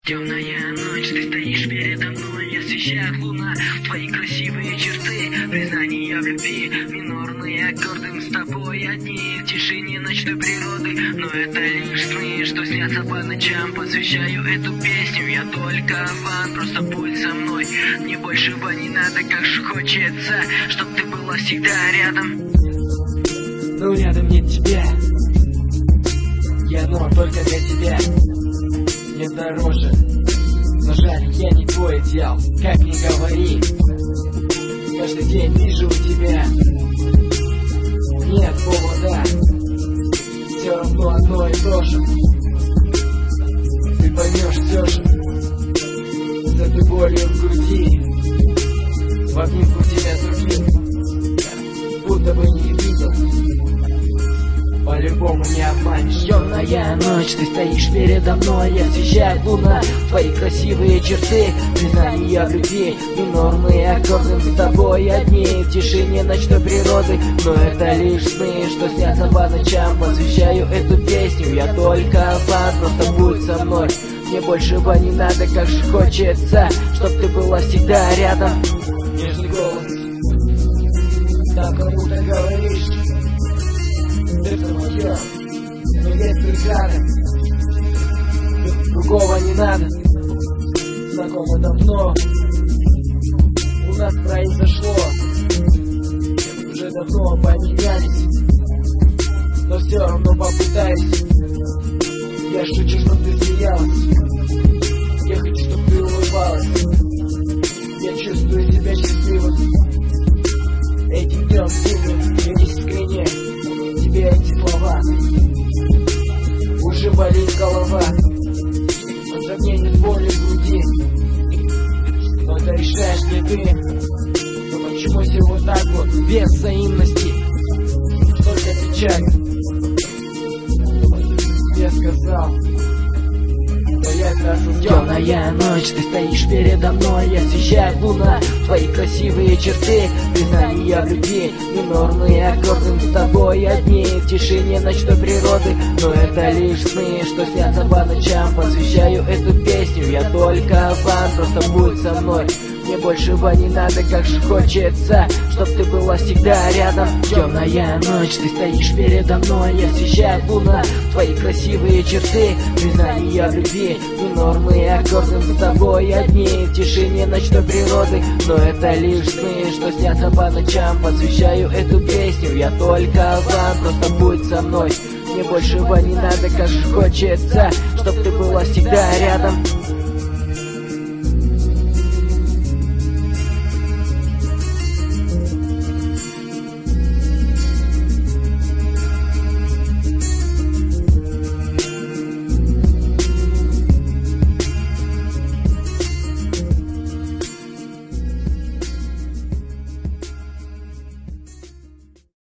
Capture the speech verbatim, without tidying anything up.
Темная ночь, ты стоишь передо мной, освещает луна твои красивые черты, признания в любви, минорные аккорды, мы с тобой одни в тишине ночной природы, но это лишь сны, что снятся по ночам. Посвящаю эту песню я только вам, просто будь со мной, мне большего не надо, как же хочется, чтоб ты была всегда рядом. Ну рядом нет тебя, я одно только для тебя. Мне дороже, но жаль, я не твой идеал, как ни говори. Каждый день вижу у тебя нет повода, все равно одно и то же. Ты поймешь все же, с этой болью в груди, в обнимку тебя другим, будто бы не видел. По-любому не обманешь. Темная ночь, ты стоишь передо мной, освещает луна твои красивые черты, признания в любви, минорные аккорды, мы с тобой одни в тишине ночной природы, но это лишь сны, что снятся по ночам. Посвящаю эту песню я только вам, просто будь со мной, мне большего не надо, как же хочется, чтоб ты была всегда рядом. Нежный голос, так кому-то говоришь, это мое, но есть бригада, другого не надо. Знакомо давно, у нас произошло, уже давно поменялись, но все равно попытаюсь. Я шучу, чтоб ты смеялась, я хочу, чтоб ты улыбалась, я чувствую себя счастливым. Этим днем сильным и искренне тебе эти слова. Уже болит голова от сомнений, боли в груди, но это решаешь не ты. Но почему все вот так вот, без взаимности, столько печали? Я сказал, но я скажу. Темная ночь, ты стоишь передо мной, освещает луна твои красивые черты, признания в любви, минорные аккорды, мы с тобой одни в тишине ночной природы, но это лишь сны, что снятся по ночам. Посвящаю эту песню я только вам, просто будь со мной, мне большего не надо, как же хочется, чтоб ты была всегда рядом. Темная ночь, ты стоишь передо мной, освещает луна твои красивые черты, признания в любви, минорные аккорды, мы с тобой одни в тишине ночной природы, но это лишь сны, что снятся по ночам. Посвящаю эту песню я только вам, просто будь со мной, мне большего не надо, как же хочется, чтоб ты была всегда рядом.